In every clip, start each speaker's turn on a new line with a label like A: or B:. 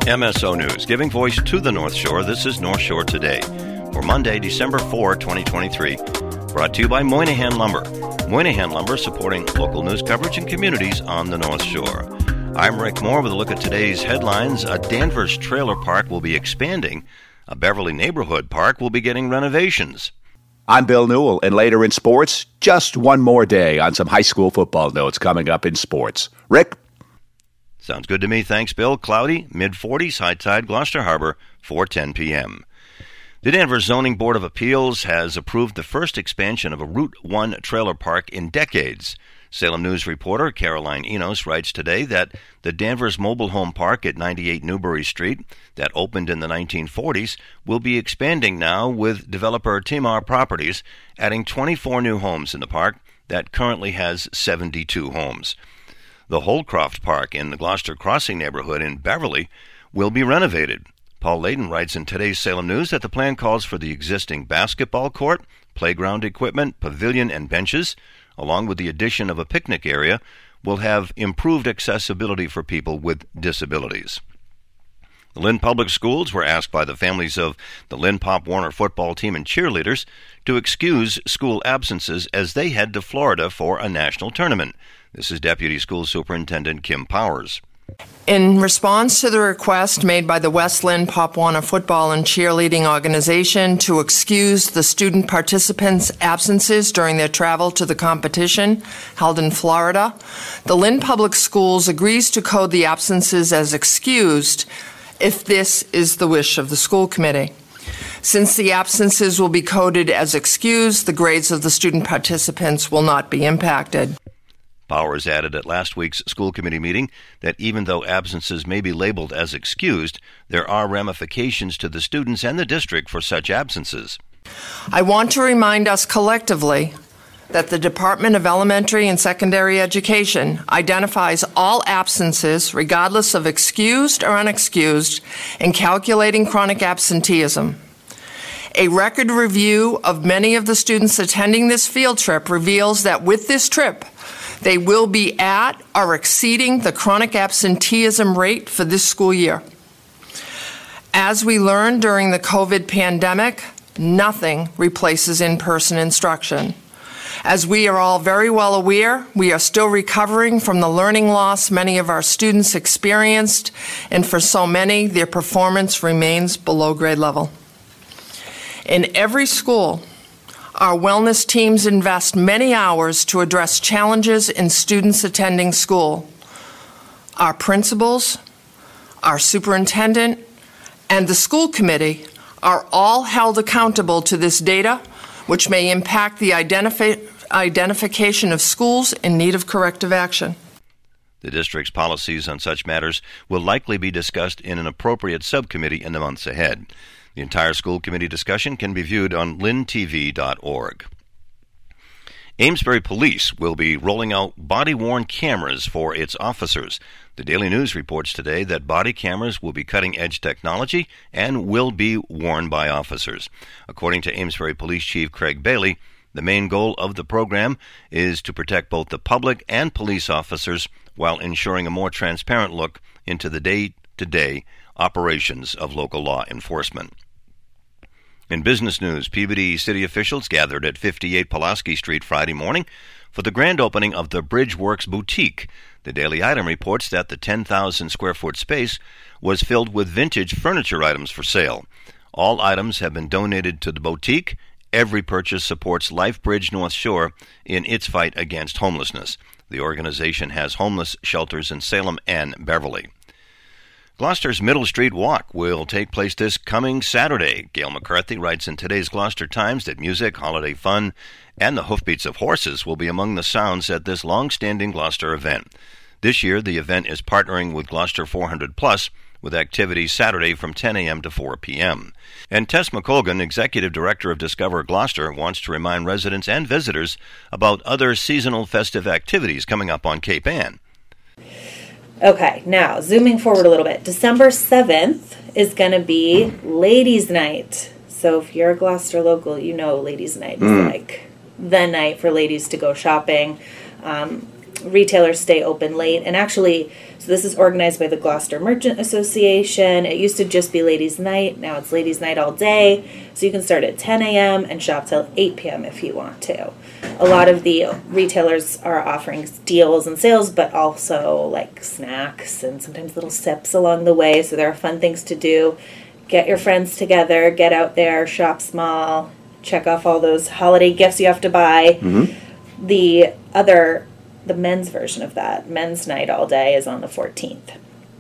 A: MSO News, giving voice to the North Shore. This is North Shore Today for Monday, December 4, 2023. Brought to you by Moynihan Lumber. Moynihan Lumber supporting local news coverage and communities on the North Shore. I'm Rick Moore with a look at today's headlines. A Danvers trailer park will be expanding. A Beverly neighborhood park will be getting renovations.
B: I'm Bill Newell, and later in sports, just one more day on some high school football notes coming up in sports. Rick?
A: Sounds good to me. Thanks, Bill. Cloudy, mid-40s, high tide, Gloucester Harbor, 4:10 p.m. The Danvers Zoning Board of Appeals has approved the first expansion of a Route 1 trailer park in decades. Salem News reporter Caroline Enos writes today that the Danvers Mobile Home Park at 98 Newbury Street, that opened in the 1940s, will be expanding now with developer Timar Properties, adding 24 new homes in the park that currently has 72 homes. The Holcroft Park in the Gloucester Crossing neighborhood in Beverly will be renovated. Paul Layden writes in today's Salem News that the plan calls for the existing basketball court, playground equipment, pavilion, and benches, along with the addition of a picnic area, will have improved accessibility for people with disabilities. The Lynn Public Schools were asked by the families of the Lynn Pop Warner football team and cheerleaders to excuse school absences as they head to Florida for a national tournament. This is Deputy School Superintendent Kim Powers.
C: In response to the request made by the West Lynn Pop Warner Football and Cheerleading Organization to excuse the student participants' absences during their travel to the competition held in Florida, the Lynn Public Schools agrees to code the absences as excused if this is the wish of the school committee. Since the absences will be coded as excused, the grades of the student participants will not be impacted.
A: Powers added at last week's school committee meeting that even though absences may be labeled as excused, there are ramifications to the students and the district for such absences.
C: I want to remind us collectively that the Department of Elementary and Secondary Education identifies all absences, regardless of excused or unexcused, in calculating chronic absenteeism. A record review of many of the students attending this field trip reveals that with this trip, they will be at or exceeding the chronic absenteeism rate for this school year. As we learned during the COVID pandemic, nothing replaces in-person instruction. As we are all very well aware, we are still recovering from the learning loss many of our students experienced, and for so many, their performance remains below grade level. In every school, our wellness teams invest many hours to address challenges in students attending school. Our principals, our superintendent, and the school committee are all held accountable to this data, which may impact the identification of schools in need of corrective action.
A: The district's policies on such matters will likely be discussed in an appropriate subcommittee in the months ahead. The entire school committee discussion can be viewed on lyntv.org. Amesbury Police will be rolling out body-worn cameras for its officers. The Daily News reports today that body cameras will be cutting-edge technology and will be worn by officers. According to Amesbury Police Chief Craig Bailey, the main goal of the program is to protect both the public and police officers while ensuring a more transparent look into the day-to-day operations of local law enforcement. In business news, Peabody city officials gathered at 58 Pulaski Street Friday morning for the grand opening of the Bridgeworks Boutique. The Daily Item reports that the 10,000-square-foot space was filled with vintage furniture items for sale. All items have been donated to the boutique. Every purchase supports LifeBridge North Shore in its fight against homelessness. The organization has homeless shelters in Salem and Beverly. Gloucester's Middle Street Walk will take place this coming Saturday. Gail McCarthy writes in today's Gloucester Times that music, holiday fun, and the hoofbeats of horses will be among the sounds at this long-standing Gloucester event. This year, the event is partnering with Gloucester 400 Plus with activities Saturday from 10 a.m. to 4 p.m. And Tess McColgan, Executive Director of Discover Gloucester, wants to remind residents and visitors about other seasonal festive activities coming up on Cape Ann.
D: Okay, now zooming forward a little bit. December 7th is going to be Ladies' Night. So if you're a Gloucester local, you know Ladies' Night is like the night for ladies to go shopping. retailers stay open late. And actually, so this is organized by the Gloucester Merchant Association. It used to just be Ladies' Night. Now it's Ladies' Night all day. So you can start at 10 a.m. and shop till 8 p.m. if you want to. A lot of the retailers are offering deals and sales, but also like snacks and sometimes little sips along the way. So there are fun things to do. Get your friends together, get out there, shop small, check off all those holiday gifts you have to buy. Mm-hmm. The men's version of that, Men's Night all day, is on the 14th.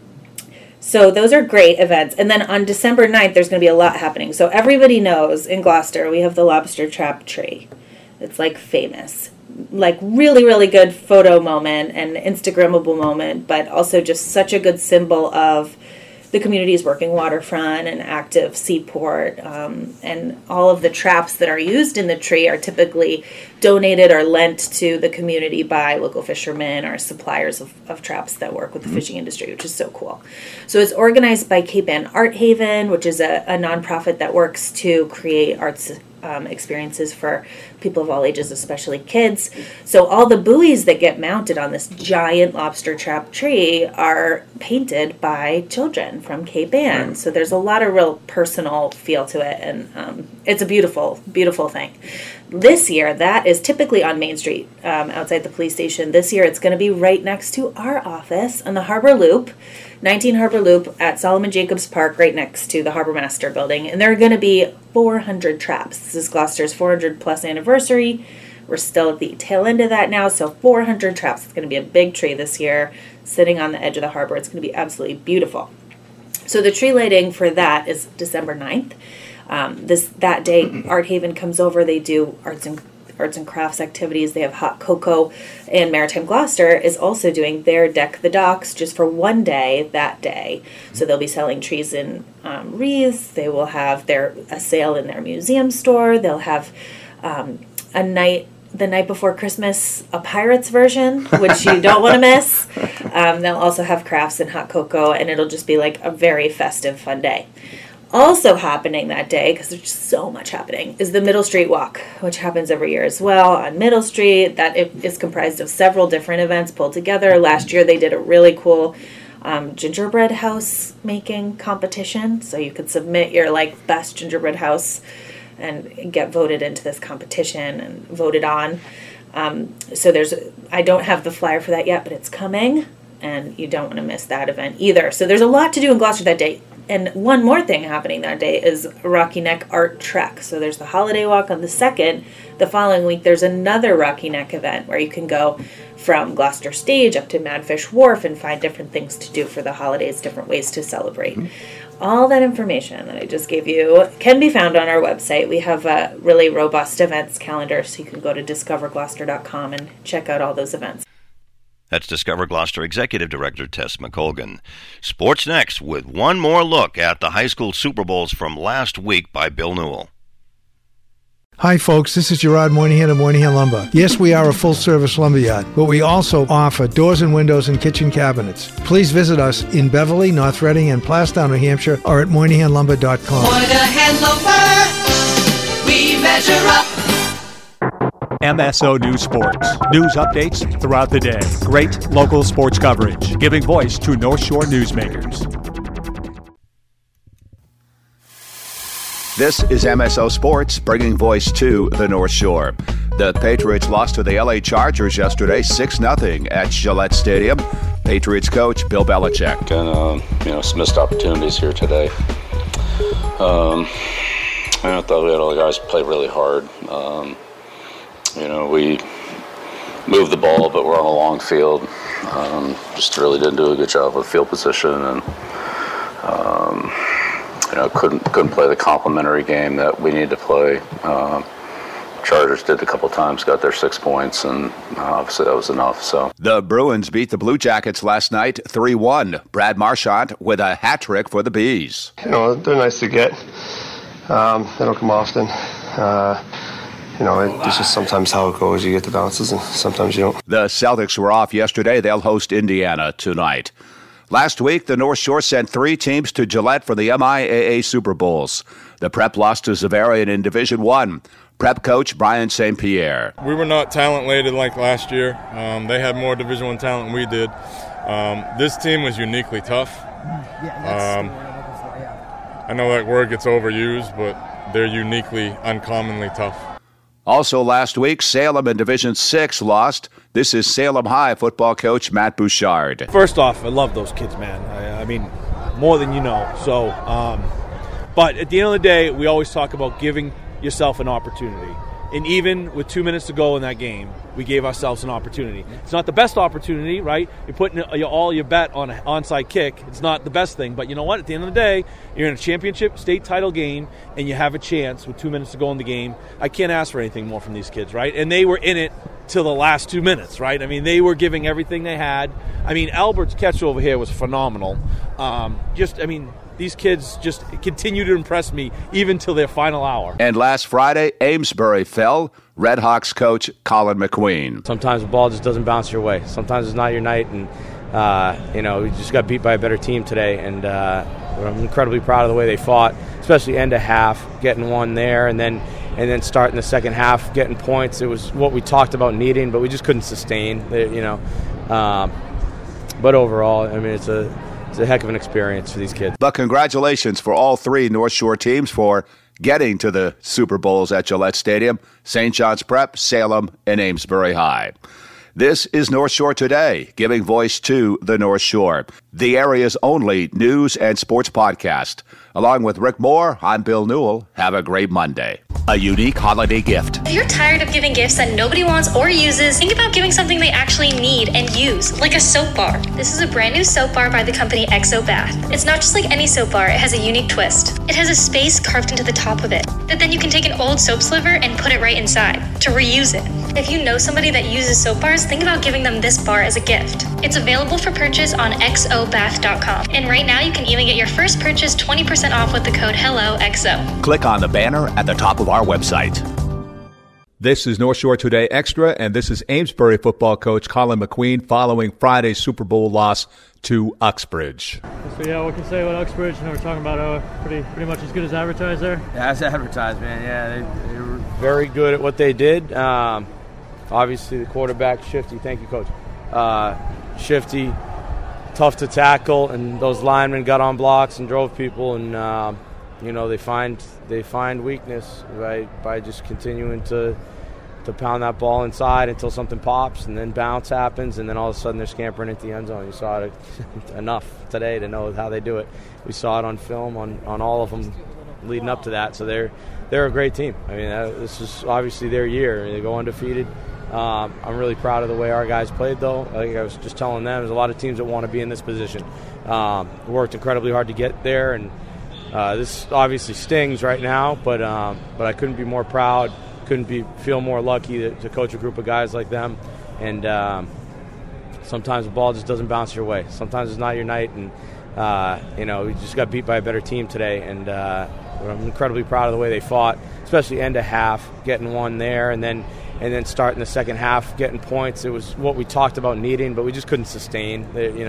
D: So those are great events. And then on December 9th, there's going to be a lot happening. So everybody knows in Gloucester, we have the lobster trap tree. It's like famous. Like really, really good photo moment and Instagrammable moment, but also just such a good symbol of the community's working waterfront and active seaport, and all of the traps that are used in the tree are typically donated or lent to the community by local fishermen or suppliers of traps that work with the fishing industry, which is so cool. So it's organized by Cape Ann Art Haven, which is a nonprofit that works to create arts experiences for people of all ages, especially kids. So all the buoys that get mounted on this giant lobster trap tree are painted by children from Cape Ann. So there's a lot of real personal feel to it, and it's a beautiful, beautiful thing. This year, that is typically on Main Street outside the police station. This year, it's going to be right next to our office on the Harbor Loop, 19 Harbor Loop at Solomon Jacobs Park, right next to the Harbor Master building. And there are going to be 400 traps. This is Gloucester's 400 plus anniversary. We're still at the tail end of that now, so 400 traps. It's going to be a big tree this year, sitting on the edge of the harbor. It's going to be absolutely beautiful. So the tree lighting for that is December 9th. That day, Art Haven comes over. They do arts and crafts activities. They have hot cocoa, and Maritime Gloucester is also doing their Deck the Docks just for one day that day. So they'll be selling trees in wreaths. They will have a sale in their museum store. They'll have the night before Christmas, a Pirates version, which you don't want to miss. They'll also have crafts and hot cocoa, and it'll just be like a very festive, fun day. Also happening that day, because there's just so much happening, is the Middle Street Walk, which happens every year as well on Middle Street. That is comprised of several different events pulled together. Last year they did a really cool gingerbread house making competition. So you could submit your best gingerbread house and get voted into this competition and voted on. I don't have the flyer for that yet, but it's coming, and you don't want to miss that event either. So there's a lot to do in Gloucester that day. And one more thing happening that day is Rocky Neck Art Trek. So there's the holiday walk on the 2nd. The following week, there's another Rocky Neck event where you can go from Gloucester Stage up to Madfish Wharf and find different things to do for the holidays, different ways to celebrate. Mm-hmm. All that information that I just gave you can be found on our website. We have a really robust events calendar, so you can go to discovergloucester.com and check out all those events.
A: That's Discover Gloucester Executive Director Tess McColgan. Sports next with one more look at the high school Super Bowls from last week by Bill Newell.
E: Hi folks, this is Gerard Moynihan of Moynihan Lumber. Yes, we are a full-service lumberyard, but we also offer doors and windows and kitchen cabinets. Please visit us in Beverly, North Reading, and Plastown, New Hampshire, or at MoynihanLumber.com.
F: Moynihan Lumber, we measure up.
G: MSO News Sports. News updates throughout the day. Great local sports coverage, giving voice to North Shore newsmakers.
B: This is MSO Sports, bringing voice to the North Shore. The Patriots lost to the LA Chargers yesterday, 6-0 at Gillette Stadium. Patriots coach Bill Belichick.
H: And, some missed opportunities here today. I thought we had all the guys play really hard. We moved the ball, but we're on a long field. Just really didn't do a good job of field position, and couldn't play the complementary game that we need to play. Chargers did a couple times, got their 6 points, and obviously that was enough. So
B: the Bruins beat the Blue Jackets last night 3-1. Brad Marchand with a hat trick for the Bees.
I: They're nice to get. They don't come often. It's just sometimes how it goes. You get the bounces and sometimes you don't.
B: The Celtics were off yesterday. They'll host Indiana tonight. Last week, the North Shore sent 3 teams to Gillette for the MIAA Super Bowls. The Prep lost to Xaverian in Division I. Prep coach Brian St. Pierre.
J: We were not talent-laden like last year. They had more Division I talent than we did. This team was uniquely tough. I know that word gets overused, but they're uniquely, uncommonly tough.
B: Also last week, Salem in Division VI lost. This is Salem High football coach Matt Bouchard.
K: First off, I love those kids, man. I mean, more than you know. So, but at the end of the day, we always talk about giving yourself an opportunity. And even with 2 minutes to go in that game, we gave ourselves an opportunity. It's not the best opportunity, right? You're putting all your bet on an onside kick. It's not the best thing. But you know what? At the end of the day, you're in a championship state title game, and you have a chance with 2 minutes to go in the game. I can't ask for anything more from these kids, right? And they were in it till the last 2 minutes, right? I mean, they were giving everything they had. I mean, Albert's catch over here was phenomenal. These kids just continue to impress me even till their final hour.
B: And last Friday, Amesbury fell. Red Hawks coach Colin McQueen.
L: Sometimes the ball just doesn't bounce your way. Sometimes it's not your night, and we just got beat by a better team today. And I'm incredibly proud of the way they fought, especially end of half, getting one there, and then starting the second half, getting points. It was what we talked about needing, but we just couldn't sustain. But overall, I mean, it's a heck of an experience for these kids.
B: But congratulations for all 3 North Shore teams for getting to the Super Bowls at Gillette Stadium: St. John's Prep, Salem, and Amesbury High. This is North Shore Today, giving voice to the North Shore, the area's only news and sports podcast. Along with Rick Moore, I'm Bill Newell. Have a great Monday. A unique holiday gift.
M: If you're tired of giving gifts that nobody wants or uses, think about giving something they actually need and use, like a soap bar. This is a brand new soap bar by the company XO Bath. It's not just like any soap bar, it has a unique twist. It has a space carved into the top of it that then you can take an old soap sliver and put it right inside to reuse it. If you know somebody that uses soap bars, think about giving them this bar as a gift. It's available for purchase on xobath.com. And right now you can even get your first purchase 20% off with the code HELLOXO.
B: Click on the banner at the top of our website.
G: This is North Shore Today Extra, and this is Amesbury football coach Colin McQueen following Friday's Super Bowl loss to Uxbridge.
N: So yeah, what can you say about Uxbridge? We're talking about pretty much as good as advertised there.
L: Yeah, as advertised, man. Yeah, they were very good at what they did. Obviously, the quarterback, Shifty. Thank you, Coach. Shifty, tough to tackle, and those linemen got on blocks and drove people, and they find weakness by just continuing to pound that ball inside until something pops, and then bounce happens, and then all of a sudden they're scampering into the end zone. You saw it enough today to know how they do it. We saw it on film on all of them leading up to that. So they're a great team. I mean, this is obviously their year. They go undefeated. I'm really proud of the way our guys played, though. I think I was just telling them there's a lot of teams that want to be in this position. Worked incredibly hard to get there, and this obviously stings right now, but I couldn't be more proud. Feel more lucky to coach a group of guys like them. And sometimes the ball just doesn't bounce your way. Sometimes it's not your night, and we just got beat by a better team today. And I'm incredibly proud of the way they fought, especially end of half, getting one there, and then starting the second half, getting points. It was what we talked about needing, but we just couldn't sustain.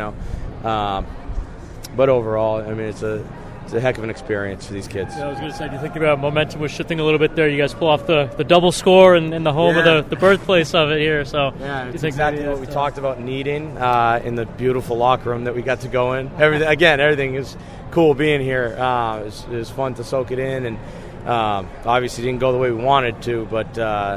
L: But overall, I mean, it's a heck of an experience for these kids.
N: Yeah, I was going to say, do you think about momentum was shifting a little bit there? You guys pull off the double score in the home of the birthplace of it here. So
L: yeah, it's exactly what we talked about needing in the beautiful locker room that we got to go in. Everything is cool being here. It was fun to soak it in, and obviously didn't go the way we wanted to, but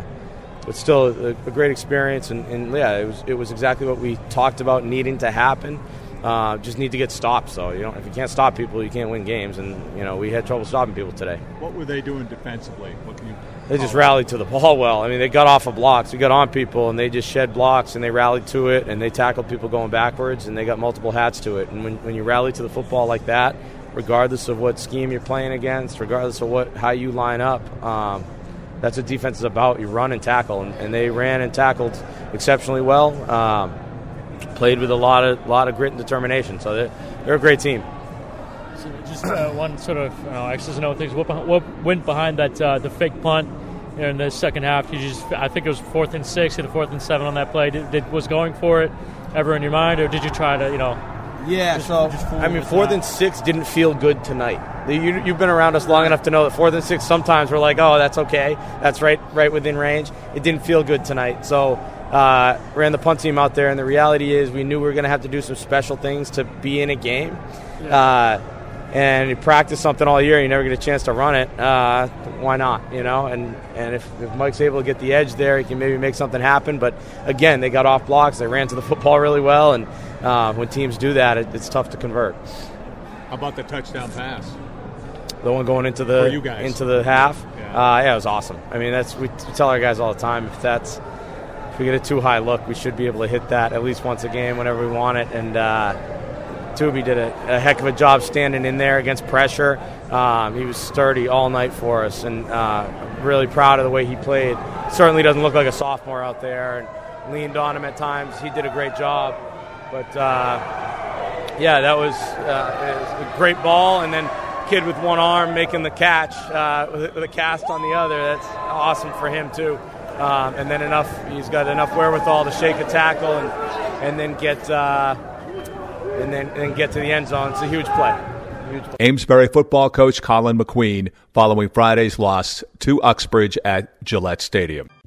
L: still a great experience. And it was exactly what we talked about needing to happen. Just need to get stopped. So if you can't stop people, you can't win games. And we had trouble stopping people today.
G: What were they doing defensively?
L: They just rallied to the ball well. I mean, they got off of blocks. We got on people, and they just shed blocks, and they rallied to it, and they tackled people going backwards, and they got multiple hats to it. And when you rally to the football like that, regardless of what scheme you're playing against, regardless of how you line up, that's what defense is about. You run and tackle, and they ran and tackled exceptionally well. Played with a lot of grit and determination, so they're a great team.
N: So just one sort of X's and O things. What went behind that the fake punt in the second half? I think it was 4th and 6, or the 4th and 7 on that play. Was going for it ever in your mind, or did you try to
L: Yeah, so, I mean, 4th and 6 didn't feel good tonight. You've been around us long enough to know that 4th and 6 sometimes we're like, oh, that's okay. That's right within range. It didn't feel good tonight. So ran the punt team out there, and the reality is we knew we were going to have to do some special things to be in a game. Yeah. And you practice something all year, you never get a chance to run it. Why not, you know? And if Mike's able to get the edge there, he can maybe make something happen. But, again, they got off blocks. They ran to the football really well. And when teams do that, it's tough to convert.
G: How about the touchdown pass?
L: The one going into the half?
G: Yeah.
L: It was awesome. I mean, we tell our guys all the time, if we get a too high look, we should be able to hit that at least once a game whenever we want it. And Tubi did a heck of a job standing in there against pressure. He was sturdy all night for us, and really proud of the way he played. Certainly doesn't look like a sophomore out there, and leaned on him at times. He did a great job. But, that was a great ball, and then kid with one arm making the catch with a cast on the other. That's awesome for him, too. And then he's got enough wherewithal to shake a tackle and then get and get to the end zone. It's a huge play.
G: Amesbury football coach Colin McQueen following Friday's loss to Uxbridge at Gillette Stadium.